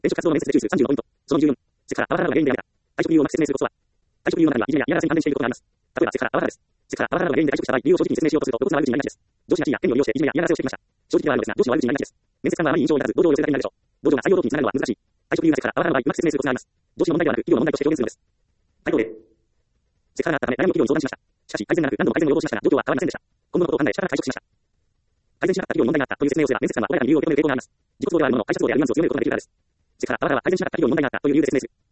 転職活動の面接で注数34ポイント。その24。セクハラ、パワハラが原因で辞めた。退職理由をうまく説明するコツは、退職理由の中には、いじめや嫌がらせに関連していることがあります。例えば、セクハラ、パワハラです。セクハラ、パワハラが原因で退職した場合、理由を正直に説明しようとすると、露骨な悪口になりがちです。上司が地位や権利を利用していじめや嫌がらせをしてきました。正直ではあるのですが、上司の悪口になりがちです。面接官はあまり印象を抱かず、同情を寄せるだけになるでしょう。同情が採用動機につながるのは難しい。退職理由がセクハラ、パワハラの場合、うまく説明するコツがあります。上司の問題ではなく、企業の問題として表現するのです。回答例。セクハラがあったため、悩みを企業に相談しました。しかし、改善がなく、何度も改善を要望しましたが、状況は変わりませんでした。今後のことを考え、社から退職しました。改善しなかった企業に問題があったという説明をすれば、面接官はおやかに理由を受け止める傾向があります。自己都合ではあるものの、会社都合であるニュアンスを強めることができるからです。セクハラ、パワハラは改善しなかった企業に問題があったという理由で説明する。